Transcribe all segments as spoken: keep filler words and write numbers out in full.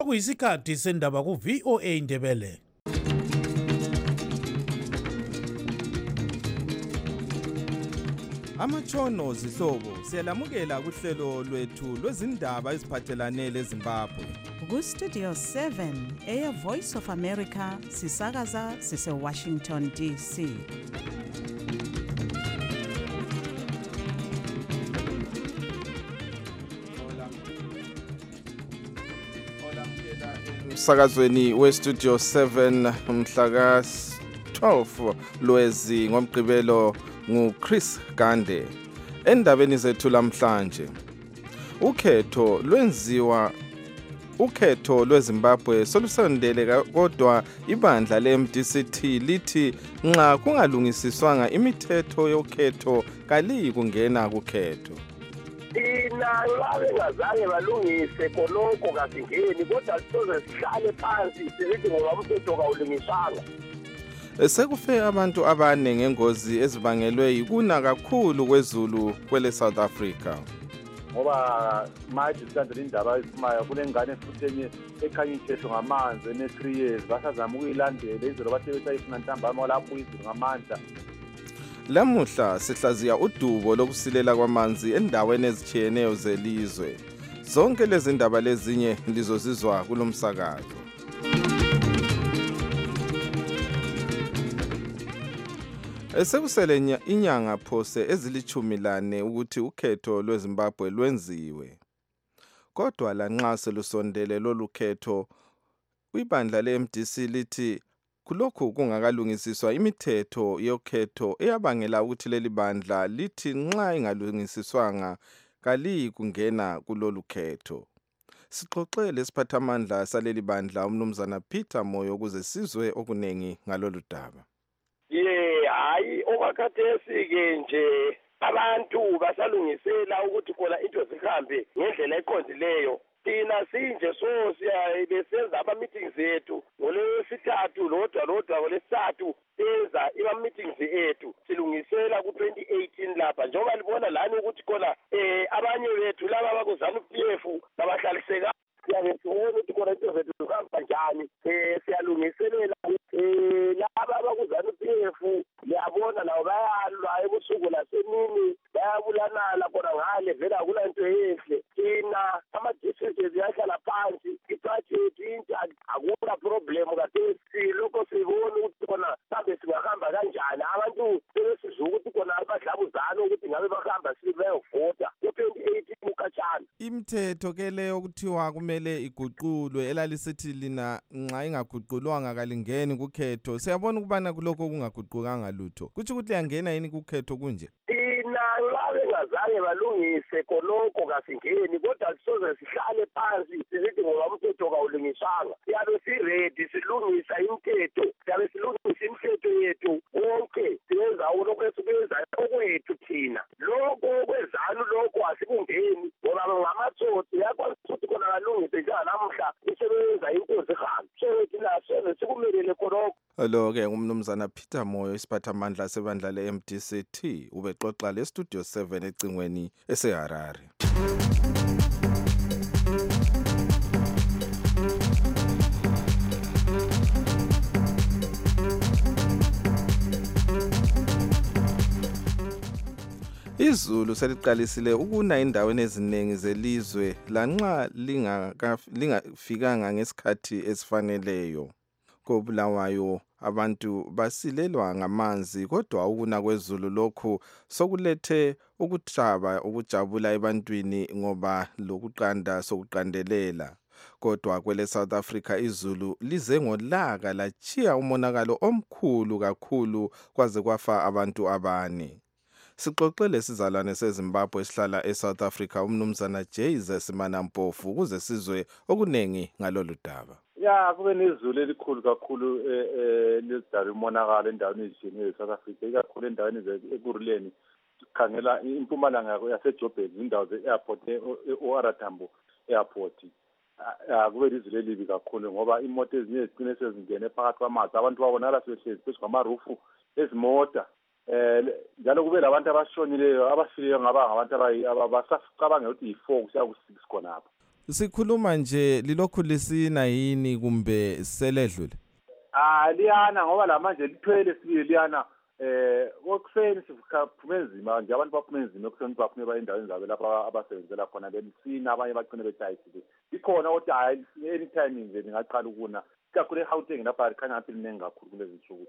Kuyisikhathi sendaba ku V O A Ndebele. Amatshono zihlobo siyalamukela kuhlelo lwethu lwezindaba eziphathelane leZimbabwe. Ku Studio seven Air Voice of America sisakaza sise Washington D C. Sakazweni we Studio seven mhla ka twelve Lwezi ngomgqibelo ngu Chris Gande. Endabeni zethu lamhlanje, ukhetho lwenziwa ukhetho lweZimbabwe solusondele kodwa ibandla le-M D C T lithi nxa kungalungisiswanga imithetho yokhetho kaliyi kungena kukhetho. Thina labengazange balungise konoko kasingeni kodwa sizoze sihlale phansi sizithi ngoba umthetho kawulungiswanga. Sekufe abantu abane ngengozi ezibangelwe yikuna kakhulu kwezulu kwele South Africa. Ngoba manje sisandla indaba esimayo kulengane futhi enye ekhanya ithetho ngamanzi ene three years basazama ukuyilandela izolo bathe besayifuna ntambama lapho izulu ngamandla. Lamuhla sihlaziya udubo lokusilela kwamanzi endaweni ezitshiyeneyo zelizwe. Zonke lezi ndaba lezinye lizozizwa kulomsakazo. Esekusele inyanga phose ezilichumi lane ukuthi ukhetho lweZimbabwe lwenziwe. Kodwa lanxa selusondele lolu khetho, ibandla le-M D C lithi kulokhu kungakalungisiswa imithetho yokhetho eyabangela ukuthi leli bandla lithi nxa ingalungisiswanga kaliyi kungena kulolu khetho. Sixoxele isiphathamandla saleli bandla umnumzana Peter Moyo ukuze sizwe okunengi ngalolu daba. Ye hayi okwakhathesi ke nje abantu basalungisela ukuthi khona into zihambe ngendlela eqondileyo. Thina sinje so siyabesenza ama-meetings ethu ngolwesithathu lodwa lodwa ngolwesithathu senza ama-meetings ethu silungisela ku-twenty eighteen lapha njengoba libona lani ukuthi khona um abanye bethu laba bakuzanu P F babahlaliseka siyabe sibona ukuthi khona into zethu zihamba njani. Um siyalungiselela um laba abakuzanu P F liyabona nabo bayalwa ebusuku lasemini bayabulanala khona ngale vele akula nto ehle. Thina ama-districts ziyahlala phansi i-budget injani akula problem kathesi lokho sibona ukuthi khona mhlawumbe singahamba kanjani abantu sebesizwa ukuthi khona abadlabuzane ukuthi ngabe bahamba sibeyovota ku-twenty eighteen ukhatshana. Imithetho ke leyo okuthiwa kumele iguqulwe elalisithi lina nxa ingaguqulwanga kalingeni kukhetho. Siyabona ukubana kulokho kungaguqukanga lutho. Kuthi ukuthi liyangena yini kukhetho kunje? Thina labengazange balungise konoko kasingeni kodwa sizoze sihlale phansi sizithi ngoba umthetho kawulungiswanga. Siyabe siredi silungisa imithetho, siyabe silungisa imithetho yethu wonke siyenza ulokhu esikwenzayo okwethu thina. Lokho okwezanu lokho asikungeni ngoba ngamatsotsi yakwazi ukuthi khona kalungise njenganamhla isebenza into zihambe. So thina soze sikumelele konoko. Lo-ke umnumzana Peter Moyo isiphathamandla sebandla le-M D C T ubexoxa le Studio seven ecingweni eseHarare. Izulu seliqalisile ukuna endaweni eziningi zelizwe lanxa lingafikanga ngesikhathi esifaneleyo. KoBulawayo abantu basilelwa ngamanzi kodwa ukuna kwezulu lokhu sokulethe ukuthaba ukujabula ebantwini ngoba lokuqanda sokuqandelela. Kodwa kwele South Africa izulu lize ngolaka lachiya umonakalo omkhulu kakhulu kwaze kwafa abantu abane. Sixoxele sizalwane seZimbabwe esihlala eSouth Africa umnumzana Jayze Simanampofu ukuze sizwe okunengi ngalolu daba. Ya kube nezulu elikhulu kakhulu eh lezidala umonakalo endaweni ezitshiyeneyo eSouth Africa ikakhulu endaweni ekuruleni khangela impumalanga yaseJoburg indawo ze-airport e-O R Tambo airport. Kube izulu elibi kakhulu ngoba imoto ezinye zicine sezingene phakathi kwamanzi abantu babonakala sebehlezi phezu kwamarufu ezimota. Eh njalo kube labantu abashonileyo abafileyo ngaba ngabantu abasacabanga ukuthi yi-four kusiya ku-six khonapho. sikhuluma nje lilokhu lisina yini kumbe seledlule? Ah liyana ngoba la manje lithwele sibili liyana eh okuseni siphume enzima nje abantu baphume enzima okuseni baphume baye endaweni zabo lapha abasebenzela khona belisina abanye baqine betayisile ikhona kodwa hayi anytime nje ngaqala ukuna kakhulu eGauteng lapha khanya ngathi linenge kakhulu kulezi nsuku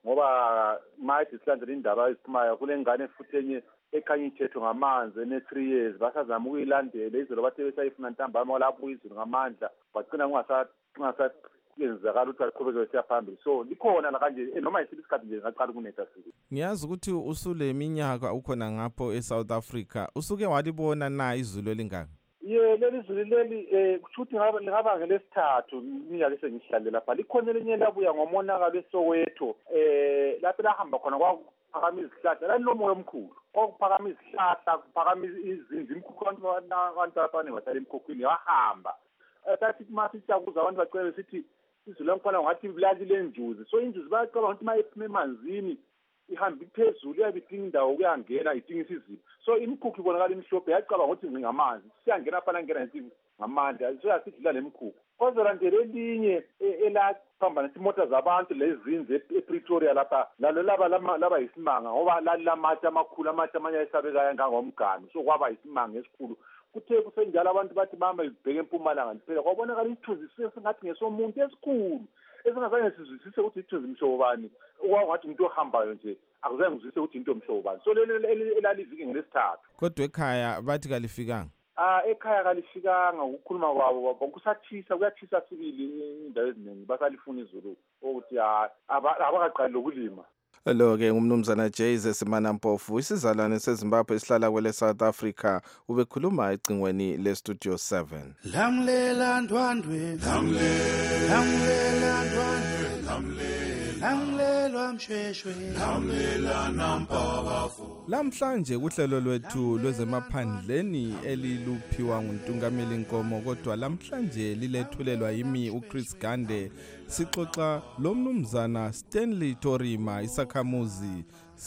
ngoba manje silandela indaba eziphumayo kule ngane futhi enye ekhanya ithetho ngamanzi ene three years basazama ukuyilandela izolo bathe besayifuna ntambama walapho izulu ngamandla baqina kungasa kungasa yenzakala ukuthi aqhubeke siyaphambili so likhona la kanje noma isithi isikhathi nje ngaqala kunetha sisi. Ngiyazi ukuthi usule minyaka ukhona ngapho eSouth Africa usuke walibona na izulu elingaka? Ye leli izulu leli eh kushuthi ngaba ngaba ngelesithathu iminyaka esengihlalela lapha likhona elinye labuya ngomonakalo eSoweto eh lapho lahamba khona kwa phakama izihlahla la lomoya omkhulu okuphakama izihlahla kuphakama izinzi imkhukhu abantu abane bathatha emkhukhwini wahamba esathi mase siyakuza abantu bacela sithi izulu lankwana ngathi bilali lenjuzi so injuzi bayacaba ukuthi mayiphume emanzini ihamba iphezulu yabidinga indawo kuyangena idinga isizipho so imkhukhu ibonakala imhlophe yacaba ukuthi ngamanzi siyangena phana ngena insini ngamandla so yasidlula lemkhukhu kodwa nje lelinye elaphambana imota zabantu lezinze ePretoria lapha lalo laba laba isimanga ngoba lalamatha amakhulu amatha amanye ayisabekayo ngangomganu so kwaba isimanga esikhulu kuthe kusenjalo abantu bathi bamba ibheke empumalanga liphela kwabonakala isithunzi sesingathi ngesomuntu esikhulu esingazange sizwisise ukuthi isithunzi mshobani okwathi umuntu ohambayo nje akuzange ngizwisise ukuthi into mshobani so leli elalivike ngelesithathu kodwa ekhaya bathi kalifikanga. Ah ekhaya kalifikanga ukukhuluma kwabo kusathisa kuyathisa sibili indawo eziningi basalifuna izulu ukuthi abakaqali lokulima. Lo ke ngumnumzana Jayze Simanampofu isizalwane seZimbabwe esihlala kwele South Africa ubekhuluma ecingweni le Studio seven. Lamlela ndwandwe lamlela lamlela ndwandwe lamlela lamlela msheshwe lamlela nampabafo. Lamhlanje kuhlelo lwethu lwezemaphandleni eliluphiwa nguNtungameli Nkomo kodwa lamhlanje lilethulelwa yimi uChris Gande sixoxa lomnumzana Stanley Torima isakhamuzi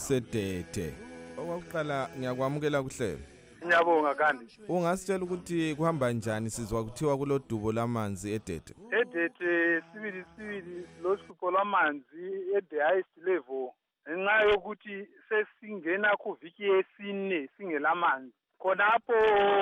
sedete. Owakuqala ngiyakwamukela kuhlelo. Ngiyabonga kandi. Ungasitshela ukuthi kuhamba njani sizwa kuthiwa kulodubo lamanzi edete? Edete sibili sibili lohlupho lwamanzi at the highest level. Ngenxa yokuthi sesingena kuviki yesine singelamanzi. Khonapho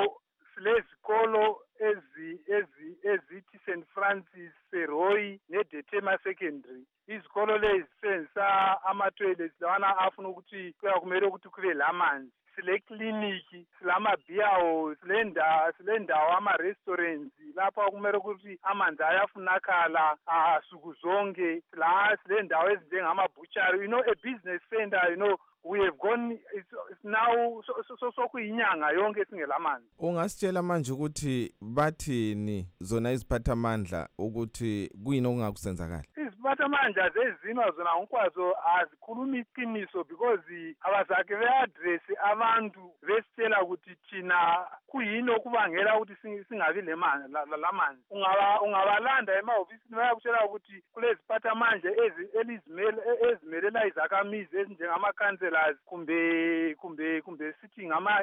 silezikolo ezi ezi ezithi Saint Francis Seroy neDetema Secondary. Izikolo lezi senza ama-toilets lawana afuna ukuthi kuyakumele ukuthi kube lamanzi. Sile clinic silama biyawo silenda silendawo ama restaurants lapha kumele ukuthi amanzi ayafunakala asuku zonke la silendawo ezinjengama butchery, you know, a business center, you know, we have gone it's, it's now so so, so, so kuyinyanga yonke singelamanzi. Ungasitshela manje ukuthi bathini zona iziphathamandla ukuthi kuyini okungakusenzakala? Iziphathamandla zezinwa zona ngonkwazo azikhuluma iqiniso because abazake beaddress abantu besitshela ukuthi thina kuyini okubangela ukuthi singabi lemanzi lamanzi. Ungaba ungabalanda emahofisini bayakutshela ukuthi kuleziphathamandla elizimele ezimelela izakhamizi ezinjengama councillors kumbe kumbe kumbe sithi ngama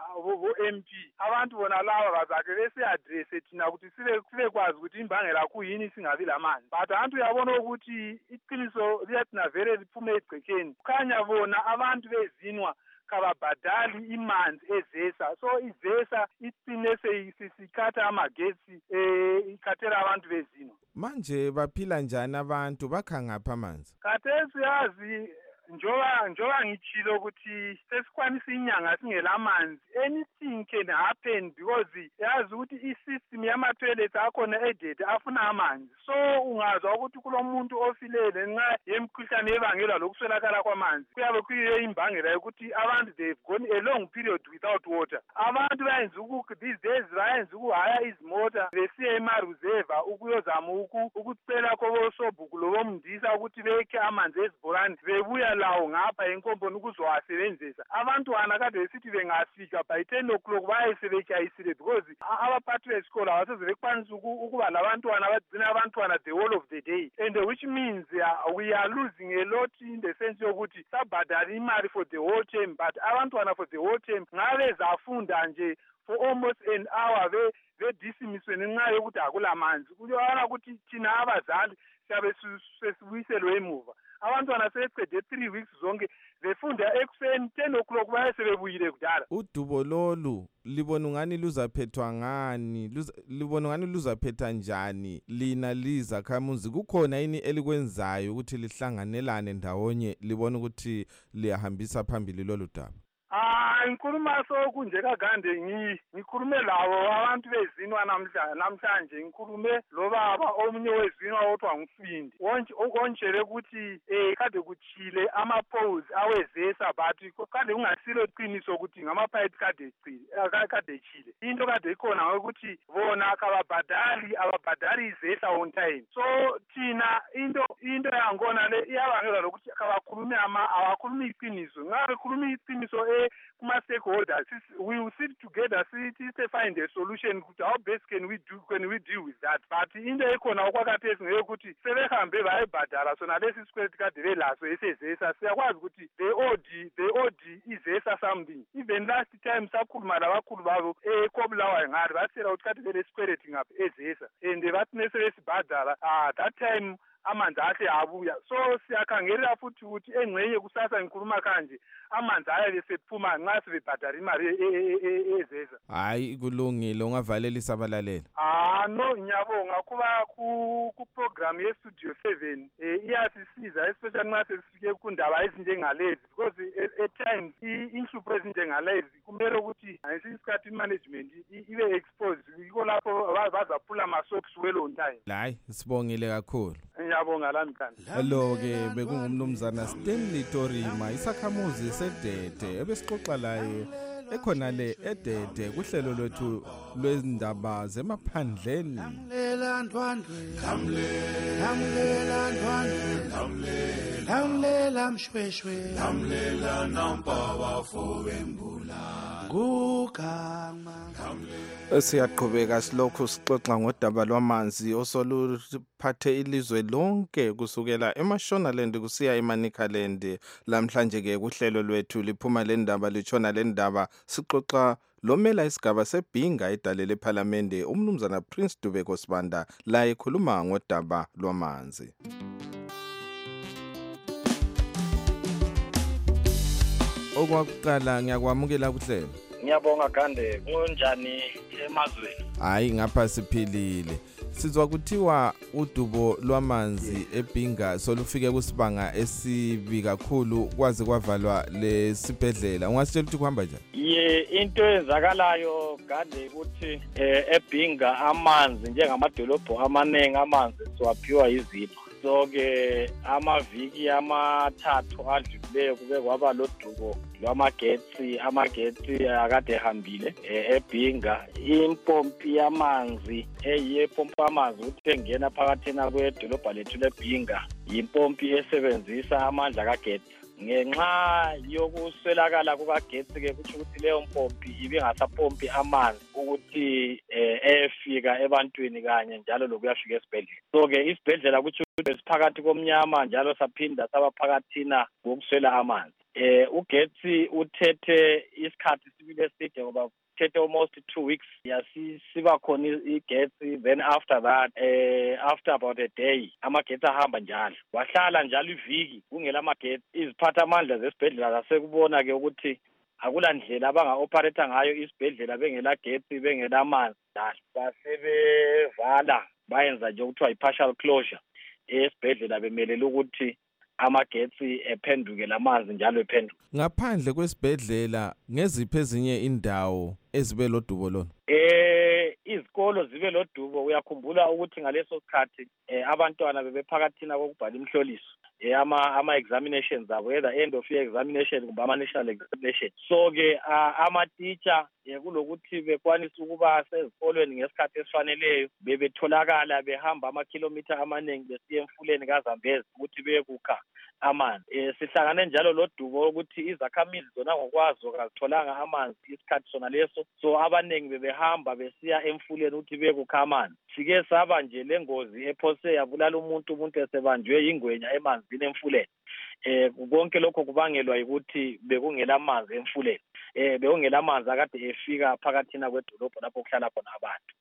vo M P abantu bona laba bazake bese address thina ukuthi sibe sibe kwazi ukuthi imbangela kuyini singabi lamanzi. But abantu uyabona ukuthi iqiniso liyathina vele liphume egcekeni kukhanya bona abantu bezinwa kababhadali imanzi ezesa so izesa icine seyisikhatha amagetsi eh ikhathela abantu bezinwa. Manje baphila njani abantu bakha ngapha amanzi? Khathesi yazi njoba njoba ngitshilo ukuthi sesikwanisa inyanga singelamanzi anything can happen because yazi ukuthi isystem yama toilets akhona edede afuna amanzi so ungazwa ukuthi kulomuntu ofilele nxa yemkhuhlane ebangelwa lokuswelakala kwamanzi kuyabe kuyiyo imbangela yokuthi abantu they've gone a long period without water. Abantu bayenza ukuthi these days bayenza ukuhaya izimota besiya emareserve ukuyozama ukucela kobosobhuku lobomndisa ukuthi bekhe amanzi ezibhorani bebuya lawo ngapha enkomponi ukuzowasebenzisa. Abantwana kade besithi bengafika by ten o'clock bayesebetshayisile because abaphathi besikolo abaseze bekwanisa ukuba labantwana bagcina abantwana the whole of the day and uh, which means uh, we are losing a lot in the sense yokuthi sabhadala imali for the whole term but abantwana for the whole term ngabe zafunda nje for almost an hour bedisimiswe ngenxa yokuthi akulamanzi. Kuyona ukuthi thina abazali siyabe sesibuyiselwe emuva. Abantwana sebecede three weeks zonke befunda ekuseni ten o'clock baye sebebuyile kudala. Udubo lolu libona ngani luzaphethwa ngani, libona ngani luzaphetha njani lina lizakhamuzi? Kukhona yini elikwenzayo ukuthi lihlanganelane ndawonye libona ukuthi liyahambisa phambili lolu daba? Ah, ngikhuluma so kunje kagande ngikhulume lawo abantu bezinwa namhlanje namhlanje ngikhulume lo baba omunye wezinwa othiwa ngufindi wonke okonjele ukuthi eh kade kuchile ama polls awezesa bathi kade kungasilo qiniso ukuthi ngama pipe kade chile kade chile into kade ikhona ukuthi bona akababhadali ababhadali izesa on time. So thina into into yangona le iyabangela lokuthi akabakhulume ama awakhulumi iqiniso ngabe khuluma iqiniso eh kuma stakeholders. We will sit together, sit to find a solution. How best can we do when we deal with that? But in the economy, okwakaphezulu ngekuthi sebehambe bayebhadala sona lesi sikweletu kade belaso esezesa siyakwazi ukuthi they owed they owed izesa something. Even last time sakhuluma labakhulu babo eKobulawayo ngari bathela ukuthi kade belesikweletu ngapha ezesa and bathi nesebesibhadala ah that time amanzi ahle abuya. So siyakhangela futhi ukuthi engcenye kusasa ngikhuluma kanje amanzi aya besephuma nxa sebebhadala imali ezeza. Hayi kulungile ungavalela isabalaleli. Ah no ngiyabonga kuba ku program ye Studio seven iyasisiza especially nxa sesifike kundaba ezinjengalezi because at times inhlupho ezinjengalezi kumele ukuthi isikhathi management ibe exposed yiko lapho bazaphula ama-socks well on time. Hayi sibongile kakhulu. Ngiyabonga lamhlanje. Hello ke bekungumnumzana Stanley Torima isakhamuzi sedede ebesixoxa laye ekhona le edede kuhlelo lwethu lwezindaba zemaphandleni. Lamlela ndwandwe lamlela ndwandwe lamlela mshweshwe lamlela nampaba fowembula gugama. Siyaqhubeka silokhu sixoxa ngodaba lwamanzi osoluphathe ilizwe lonke kusukela eMashonaland kusiya eManicaland. Lamhlanje ke kuhlelo lwethu liphuma le ndaba litshona le ndaba sixoxa lomela isigaba sebhinga edalele eParliament umnumzana Prince Dubeko Sibanda la ekhuluma ngodaba lwamanzi. Okwakuqala ngiyakwamukela kuhlelo. Ngiyabonga Gande, kunjani emazweni? Hayi ngapha siphilile. Sizwa kuthiwa udubo lwamanzi eBhinga solufike kusibanga esibi kakhulu kwaze kwavalwa lesibhedlela. Ungasitshela ukuthi kuhamba njani? Ye into ezakalayo Gande ukuthi eBhinga amanzi njengamadolobho amanengi amanzi siwaphiwa izipho. So ke amaviki amathathu adlulileyo kube kwaba lodubo lwamagetsi amagetsi akade ehambile eBhinga. Impompi yamanzi eyipompi yamanzi ukuthi engena phakathi kwedolobha lethu leBhinga impompi esebenzisa amandla kagetsi. Ngenxa yokuswelakala kukagetsi ke kuthi ukuthi leyo mpompi ibingasapompi amanzi ukuthi efika ebantwini kanye njalo lokuyafika esibhedlela. So ke isibhedlela kuthi siphakathi komnyama njalo saphinda sabaphakathina ngokuswela amanzi. Eh ugetsi uthethe isikhathi sibile eside ngoba uthethe almost two weeks yasiba khona igetsi. Then after that eh after about a day amagetsi ahamba njalo wahlala njalo iviki kungela amagetsi. Iziphatha amandla zesibhedlela zasekubona ke ukuthi akula ndlela abanga operator ngayo isibhedlela bengela getsi bengela amanzi njalo basebevala bayenza nje ukuthiwa i-partial closure esibhedlela bemelele ukuthi amagetsi ephenduke lamanzi njalo ephenduke. Ngaphandle kwesibhedlela ngeziphi ezinye indawo ezibe lodubo lona? Eh izikolo zibe lodubo. Uyakhumbula ukuthi ngaleso sikhathi abantwana bebephakathina kokubhala imhloliso ama ama examinations abo whether end of year examination kumbe ama national examination. So ke ama teacher kulokuthi bekwanisa ukuba sezikolweni ngesikhathi esifaneleyo bebetholakala behamba ama kilometer amaningi besiya emfuleni kaZambezi ukuthi beyekukha amanzi. Eh sihlangane njalo lodubo ukuthi izakhamizi zona ngokwazo kazitholanga amanzi isikhathi sona leso. So abaningi bebehamba besiya emfuleni ukuthi beyekukha amanzi. Sike saba nje lengozi ephose yabulala umuntu umuntu esebanjwe ingwenya emanzini emfuleni. Eh konke lokho kubangelwa ukuthi bekungela amanzi emfuleni. eh bewongela amanzi akade efika phakathina kwedolobho lapho kuhlala khona abantu.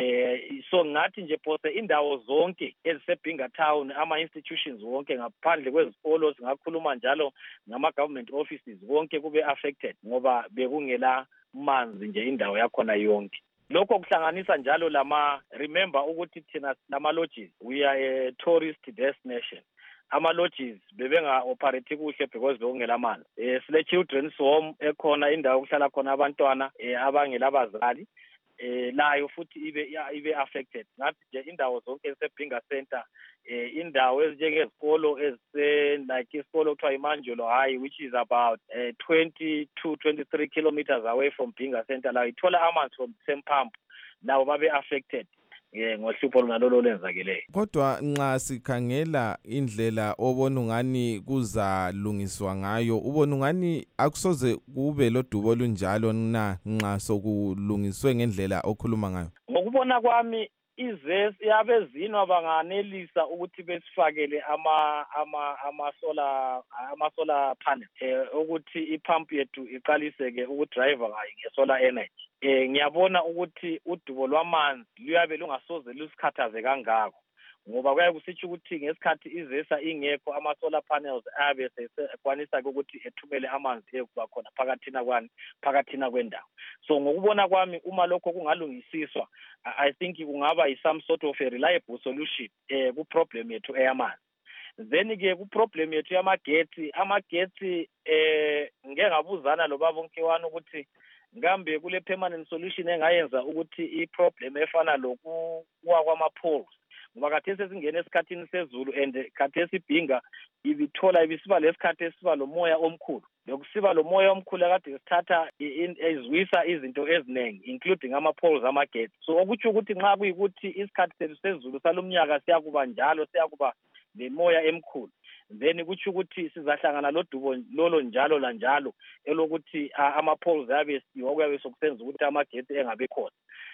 Eh so ngathi nje phose indawo zonke ezisebhinga town ama institutions wonke ngaphandle kwezikolo singakhuluma njalo ngama government offices wonke kube affected ngoba bekungela manzi nje indawo yakhona yonke. Lokho kuhlanganisa njalo lama remember ukuthi thina lama lodges we are a tourist destination. Ama lodges bebenga operate kuhle because bekungela manzi. Eh sile children's home ekhona indawo kuhlala khona abantwana eh abangela abazali. Eh layo futhi ibe ibe affected ngathi nje indawo zonke esebhinga center eh indawo ezinjengezikolo ezise like isikolo kuthiwa iManjolo High which is about uh, twenty-two twenty-three kilometers away from Bhinga center la ithola amanzi from the same pump lawo babe affected eh ngohlupho lunalolo lenzakeleyo. Kodwa nxa sikhangela indlela obona ungani kuzalungiswa ngayo ubona ungani akusoze kube lodubo lunjalo na nxa sokulungiswe ngendlela okhuluma ngayo. Ngokubona kwami izesi yabezinwa banganelisa ukuthi besifakele ama ama ama solar ama solar panel eh ukuthi ipump yethu iqaliseke ukudrive ngayo ngesolar energy. Eh ngiyabona ukuthi udubo lwamanzi luyabe lungasoze lusikhathaze kangako ngoba kuyabe kusitsho ukuthi ngesikhathi izesa ingekho ama solar panels abe sekwanisa ukuthi ethumele amanzi ekuba khona phakathina kwani phakathina kwendawo. So ngokubona kwami uma lokho kungalungisiswa I think kungaba is some sort of a reliable solution eh ku problem yethu eyamanzi. Then ke ku problem yethu yamagetsi amagetsi eh ngeke ngabuzana lo baba Nkiwani ukuthi ngambe kule permanent solution engayenza ukuthi i problem efana lokuwa kwama poles ngoba kathesi singena esikhathini sezulu and kathesi ibhinga ibithola ibisiba lesikhathi esiba lomoya omkhulu lokusiba lomoya omkhulu akade sithatha ezwisa izinto eziningi including ama poles amagetsi. So okuthi ukuthi nxa kuyikuthi isikhathi sezulu salomnyaka siyakuba njalo siyakuba lemoya emkhulu then kuthi ukuthi sizahlangana lodubo lolo njalo la njalo elokuthi ama poles yabe siwo kuyabe sokusenza ukuthi amagetsi engabe khona.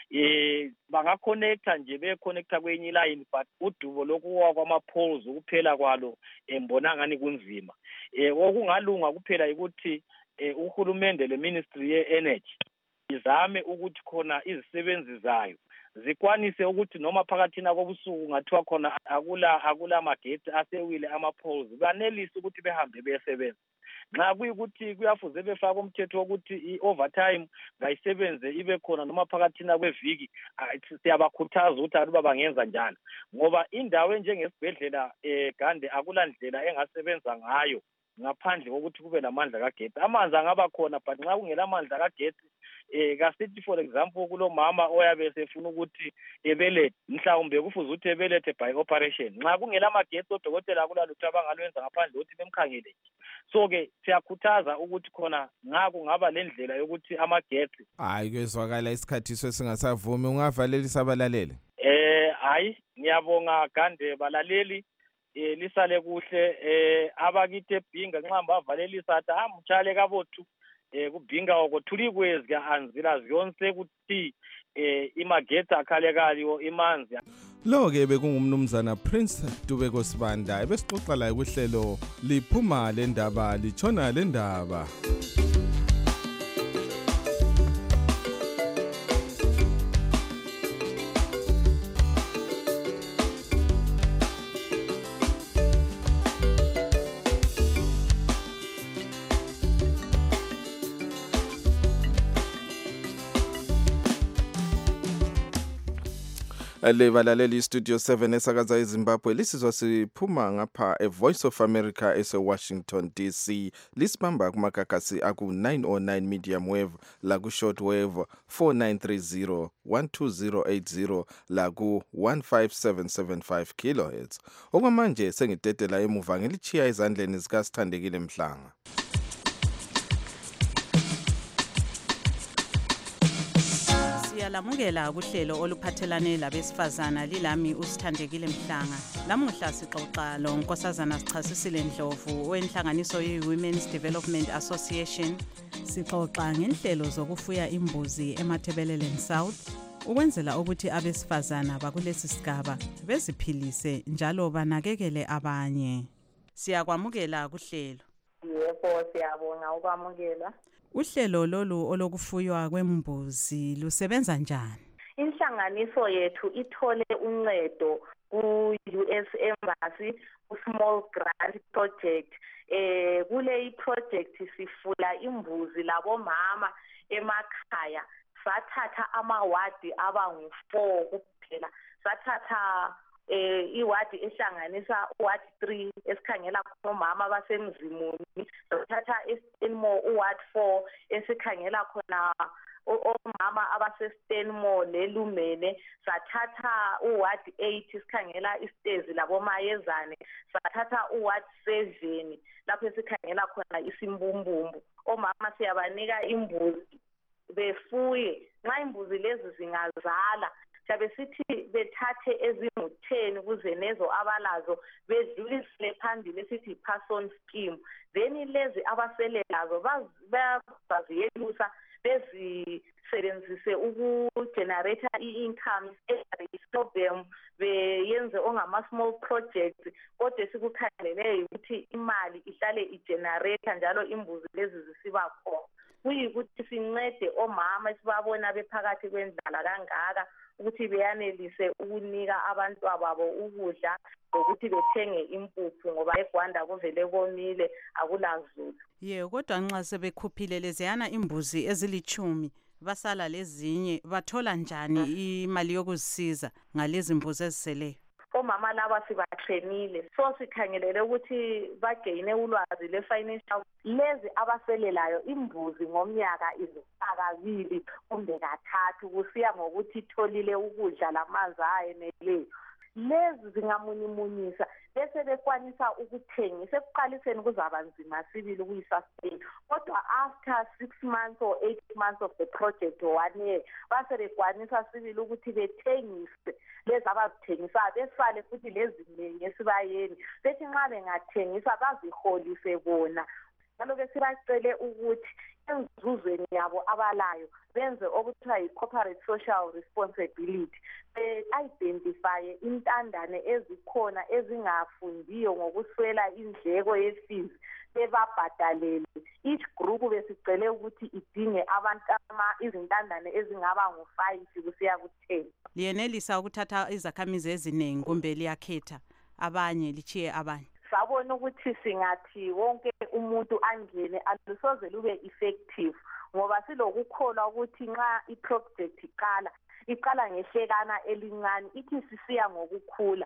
Eh banga connecta nje be connecta kwenye line but udubo lokuwa kwama poles ukuphela kwalo embona ngani kunzima. Eh okungalunga kuphela ukuthi eh uhulumende le ministry ye energy izame ukuthi khona izisebenzi zayo zikwanise ukuthi noma phakathina kobusuku ngathiwa khona akula akula magetsi asewile ama poles banelise ukuthi behambe besebenza. Nxa kuyikuthi kuyafuze befaka umthetho wokuthi i-overtime ngayisebenze ibe khona noma phakathina kweviki siyabakhuthaza ukuthi aluba bangenza njalo ngoba indawo enjengesibhedlela eh Gande akulandlela engasebenza ngayo ngaphandle kokuthi kube lamandla kagetsi. Amanzi angaba khona but nxa kungela amandla kagetsi eh kasithi for example kulomama oyabe sefuna ukuthi ebelethe mhlawumbe kufuze ukuthi ebelethe by operation nxa kungela magetsi odokotela kulalutho abangalwenza ngaphandle ukuthi bemkhangele. So ke siyakhuthaza ukuthi khona ngako ngaba lendlela yokuthi amagetsi hayi kezwakala isikhathi sesingasavumi ungavalelisa abalaleli. Eh hayi ngiyabonga Gande balaleli eh lisale kuhle eh abakithi eBhinga nxa bavalelisa athi amtshale kabothu eh kubhinga okothuli kwezi ka anzila zonke ukuthi eh imagetsi akhalekayo imanzi. Lo ke bekungumnumzana Prince Dubeko Sibanda ebesixoxa la kuhlelo liphuma lendaba lichona lendaba. Le balaleli studio seven esakaza eZimbabwe lisizwa siphuma ngapha e Voice of America ese Washington D C lisibamba kumakakasi aku nine oh nine medium wave la ku short wave four nine three zero one two zero eight zero la ku one five seven seven five kilohertz. Okwamanje sengidedela emuva ngelichiya ezandleni zika Sithandekile Mhlanga. Siyalamukela kuhlelo oluphathelane labesifazana lilami uSithandekile Mhlanga. Lamuhla sixoxa lo Nkosazana Sichasisile Ndlovu wenhlanganiso ye-Women's Development Association. Sixoxa ngenhlelo zokufuya imbuzi eMathebeleleni South ukwenzela ukuthi abesifazana bakulesi sigaba beziphilise njalo banakekele abanye. Siyakwamukela kuhlelo. Yebo siyabonga ukwamukela. Uhlelo lolu olokufuywa kwembuzi lusebenza njani? Inhlanganiso yethu ithole uncedo ku-U S Embassy ku-Small Grant Project. Eh kule project sifula imbuzi labomama emakhaya. Sathatha amawadi abangu four kuphela. Sathatha eh iwadi ehlanganisa uward three esikhangela khona omama abasemzimuni. Sathatha eStenmore uward four esikhangela khona omama abaseStenmore leLumene. Sathatha uward eight sikhangela isitezi labomayezane. Sathatha uward seven lapho sikhangela khona isimbumbumbu. Omama siyabanika imbuzi befuye. Nxa imbuzi lezi zingazala Sabe sithi bethathe ezingu ten kuze nezo abalazo bedlulisele phambili esithi person scheme. Then lezi abasele lazo baziyelusa bezisebenzise ukugenerate i-income stop them beyenze ongama small projects kodwa sikukhangelele ukuthi imali ihlale igenerate njalo imbuzi lezi zisiba khona. Kuyikuthi sincede omama esibabona bephakathi kwendlala kangaka ukuthi beyanelise ukunika abantu ababo ukudla ukuthi bethenge impuphu ngoba eGwanda kuvele komile akulazulu. Ye kodwa nxa sebekhuphile leziyana imbuzi ezilichumi basala lezinye bathola njani imali yokuzisiza ngalezi imbuzi eziseleyo? Omama laba sibatrainile so sikhangelele ukuthi bageyine ulwazi le financial. Lezi abaselelayo imbuzi ngomnyaka izakabili kumbe kathathu kusiya ngokuthi itholile ukudla lamanzi ayeneleyo. Lezi zingamunimunyisa bese bekwanisa ukuthengisa ekuqaliseni kuzaba nzima sibili ukuyisustain kodwa after six months or eight months of the project or one year base bekwanisa sibili ukuthi bethengise lezi abazithengisa besale futhi lezi ngesibayeni bethi nxa bengathengisa baziholise bona. Njalo besibacele ukuthi enzuzweni yabo abalayo benze okuthiwa yi-corporate social responsibility. Be-identify intandane ezikhona ezingafundiyo ngokuswela indleko ye-fees bebabhadalele. Each group besicele ukuthi idinge abantu izintandane ezingaba ngo five kusiya ku ten. Liyenelisa ukuthatha izakhamizi eziningi kumbe liyakhetha abanye lichiye abanye? Sabona ukuthi singathi wonke umuntu angene alusoze lube effective ngoba silokukholwa ukuthi nxa iproject iqala iqala ngehlekana elincane ithi sisiya ngokukhula.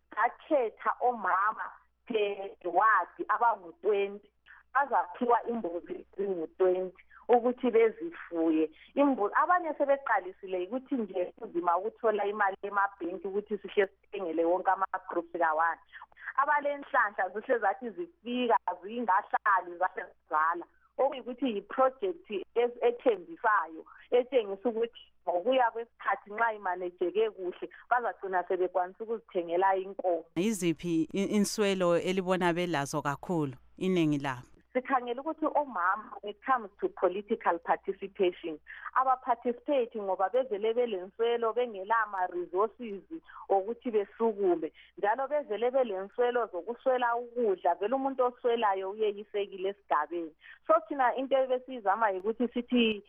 Akhetha omama pe wadi abangu twenty bazaphiwa imbuzi ezingu twenty ukuthi bezifuye. Imbuzi abanye sebeqalisile ukuthi nje uzima ukuthola imali emabhenki ukuthi sihle sithengele wonke ama groups kawane. Abalenhlanhla zihle zathi zifika zingahlali zasezala okuyikuthi iproject ethembisayo etshengisa ukuthi ngokuya kwesikhathi nxa imanejeke kuhle bazagcina sebekwanisa ukuzithengela inkomo. Iziphi inswelo elibona belazo kakhulu inengi labo? Sikhangela ukuthi omama when it comes to political participation abaparticipate ngoba bevele belenswelo bengela ama resources ukuthi besukume njalo bevele belenswelo zokuswela ukudla vele umuntu oswelayo uyeyisekile esigabeni. So thina into ebesizama ukuthi sithi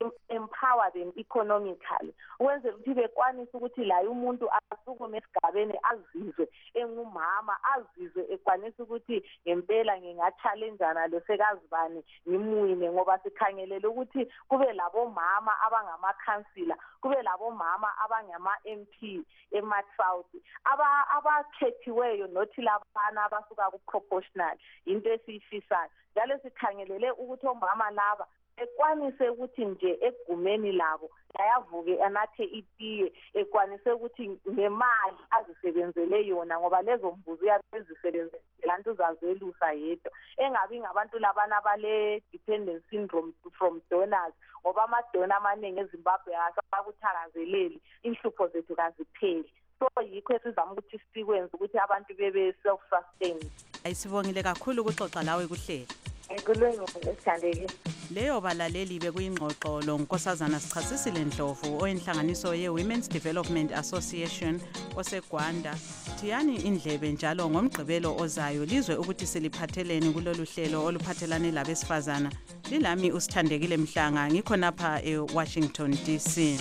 empower them economically ukwenzela ukuthi bekwanisa ukuthi la umuntu asukume esigabeni azizwe engumama azizwe ekwanisa ukuthi ngempela nginga-challengeana losekazibani ngimuwine ngoba sikhangelele ukuthi kube labo mama abangamakhansila kube labo mama abangama-M P eMatsouth aba abakhethiweyo nothi labana abasuka ku-proportional into esiyifisayo njalo sikhangelele ukuthi omama laba ekwanise ukuthi nje egumeni labo ayavuke anathe itiye ekwanise ukuthi nemali azisebenzele yona ngoba lezo mbuzi yazisebenzele lantu zazelusa yedwa engabi ngabantu labana abale dependent syndrome from donors ngoba amadona amaningi eZimbabwe akakuthakazeleli inhlupho zethu kazipheli. So yikho esizama ukuthi sikwenze ukuthi abantu bebe self sustained. Ayisibongile kakhulu ukuxoxa lawe kuhlelo. Ngikulungile sithandekile. Leyo balaleli bekuyingxoxo lo nkosazana Sichasisile Ndlovu oyenhlanganiso ye-Women's Development Association oseGwanda. Thiyani indlebe njalo ngomgqibelo ozayo lizwe ukuthi siliphatheleni kulolu hlelo oluphathelane labesifazana. Lilami uSithandekile Mhlanga ngikho napha eWashington D C.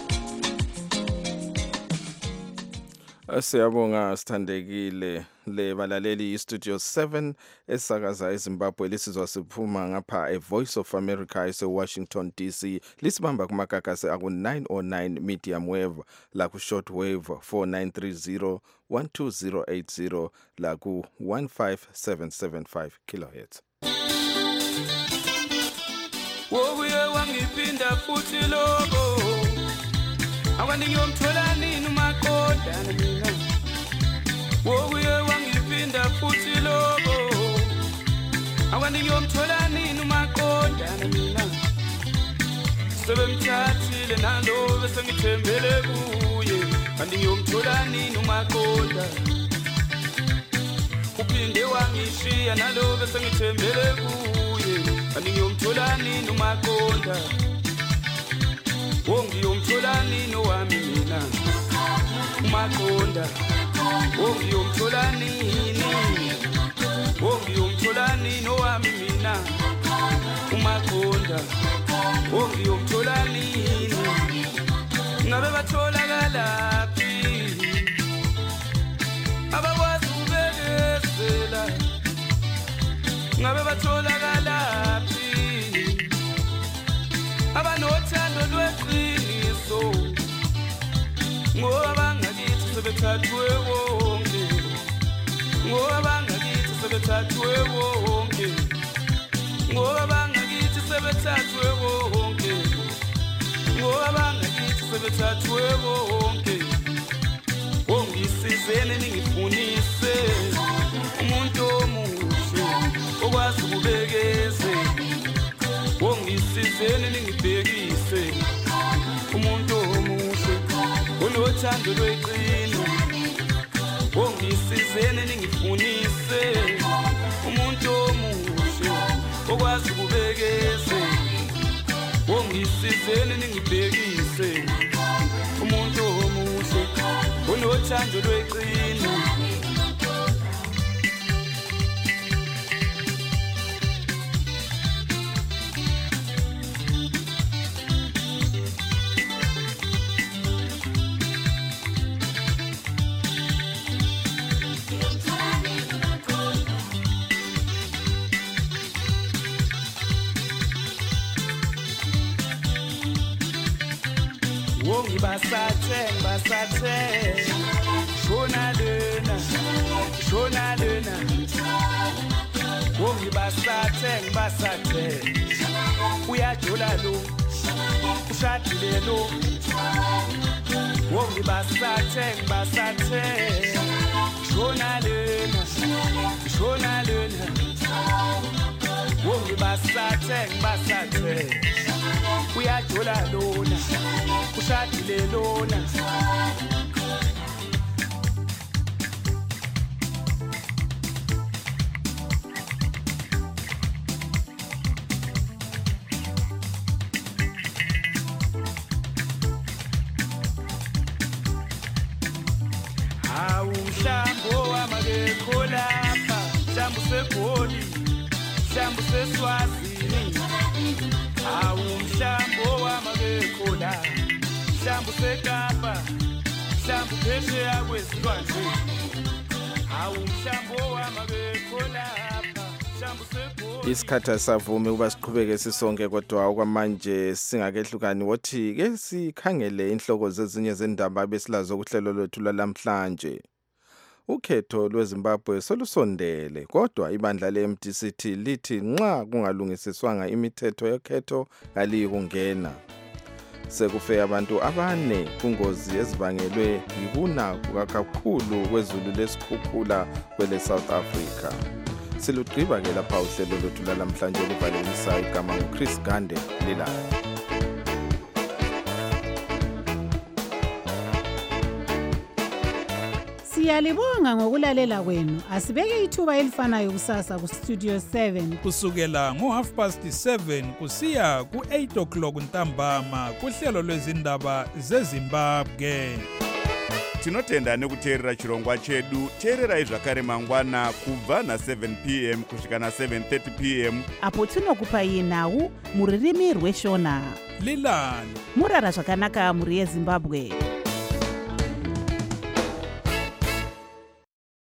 Siyabonga Sithandekile. Le balaleli Studio seven esakaza eZimbabwe lisizwa siphuma ngapha e Voice of America ese Washington D C lisibamba kumakakase aku nine oh nine medium wave la ku short wave four nine three zero one two zero eight zero la ku one five seven seven five kilohertz. Wobuye wangipinda futhi lobo awandiyomthola nini uMaqonda mina. Wobuye wangipinda futhi lobo awandiyomthola nini uMaqonda mina. Sebemthathile nalo bese ngithembele kuye andiyomthola nini uMaqonda. Uphinde wangishiya nalo bese ngithembele kuye andiyomthola nini uMaqonda. Wongiyomthola nini wami mina uMaqonda. Wongiyomthola nini Wongiyomthola nini wami mina uMaqonda. Wongiyomthola nini ngabe batholakalaphi abakwazi ubekezela. Ngabe batholakalaphi abanothando lweqiniso. Ngoba bangakithi sebethathwe wonke. Ngoba bangakithi sebethathwe wonke. Ngoba bangakithi sebethathwe wonke. Ngoba bangakithi sebethathwe wonke. Wongisizeni ningifunise umuntu omuhle okwazi ukubekeze. Wongisizeni ningibhekise umuntu omuhle unothando lweqiniso. Wongisizeni ningifunise umuntu omuhle okwazi ukubekeze. Wongisizeni ningibhekise umuntu omuhle unothando lweqiniso. Basathe basathe shona lena shona lena. Wongi basathe basathe uyajola lo ushadile lo. Wongi basathe basathe shona lena shona lena. Wongi basathe basathe uyajola lona ushadile lona. Hawu mhlambo wamabekho lapha mhlambo seGoli mhlambo seSwazini. Hawu mhlambo wamabekho lapha mhlambo seKapa mhlambo phesheya kwezilwandle. Hawu mhlambo wamabekho lapha mhlambo seGoli. Isikhathi savumi uba siqhubeke sisonke kodwa okwamanje singakehlukani wothi ke sikhangele inhloko zezinye zendaba besilazo kuhlelo lwethu lamhlanje. Ukhetho lweZimbabwe solusondele kodwa ibandla le-M D C T lithi nxa kungalungisiswanga imithetho yokhetho kaliyikungena. Sekufe abantu abane kungozi ezibangelwe yikuna kakhulu kwezulu lesikhukhula kwele South Africa. Silugqiba ke lapha uhlelo lwethu lamhlanje oluvalelisa igama nguChris Gande lilayo. Siyalibonga ngokulalela kwenu. Asibeke ithuba elifanayo kusasa ku Studio seven. Kusukela ngo half past seven kusiya ku eight o'clock ntambama kuhlelo lwezindaba zeZimbabwe. Tinotenda nekuteerera chirongwa chedu. Teererai zvakare mangwana kubva na seven p m kusvika na seven thirty p m apo tinokupai nhau muririmi rweshona. Lilani murara zvakanaka muri yeZimbabwe.